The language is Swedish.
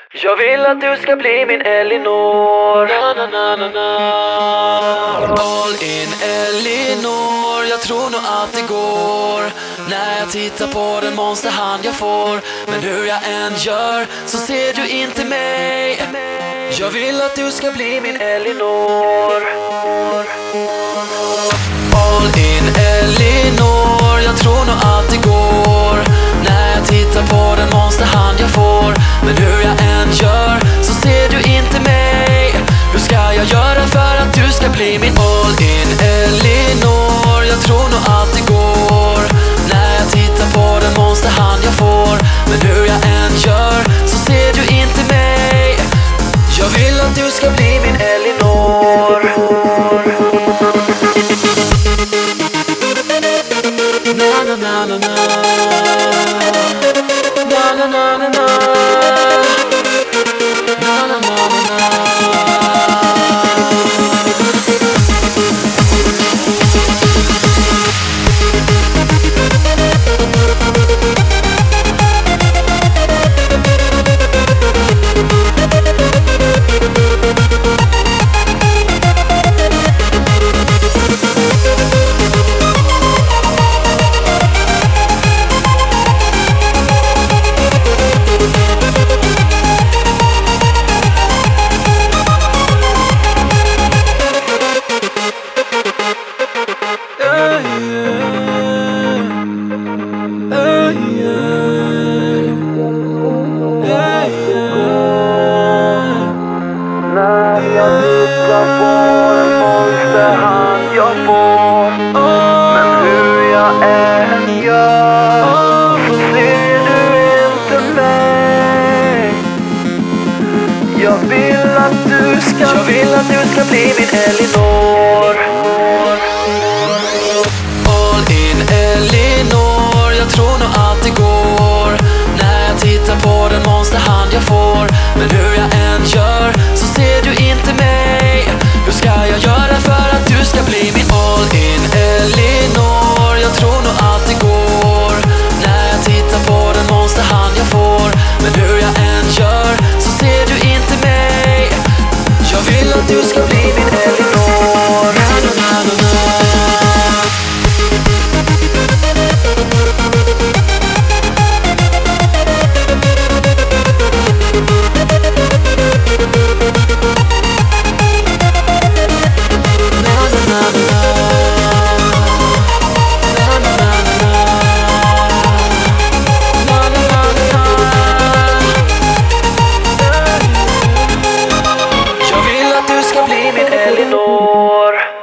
Jag vill att du ska bli min Elinor. Na, na, na, na, na. All in Elinor, jag tror nog att det går. När jag tittar på den monsterhand jag får. Men hur jag än gör så ser du inte mig. Jag vill att du ska bli min Elinor. All in Elinor, jag tror nog att det går. När jag tittar på den monsterhand jag får. Men hur jag än gör så ser du inte mig. Hur ska jag göra för att du ska bli min all in Elinor? Jag tror nog att det går. När jag tittar på den monsterhand jag får. Men hur jag än gör så ser du inte mig. Jag vill att du ska bli min Elinor. Na na na na na. Na na na na na. Na na na na na. Men hur jag än gör så ser du inte mig. Jag vill att du ska bli min Elinor. All in Elinor, jag tror nog att det går. När jag tittar på den monsterhand jag får. Men hur jag än gör så ser du inte mig. Hur ska jag göra för att du ska bli min all in Elinor? Jag tror nog att det går. När jag tittar på den monsterhand jag får. Men hur jag än gör så ser du inte mig. Jag vill att du ska bli min Elinor. Na, na, na, na, na. Jag vill att du ska bli min Elinor.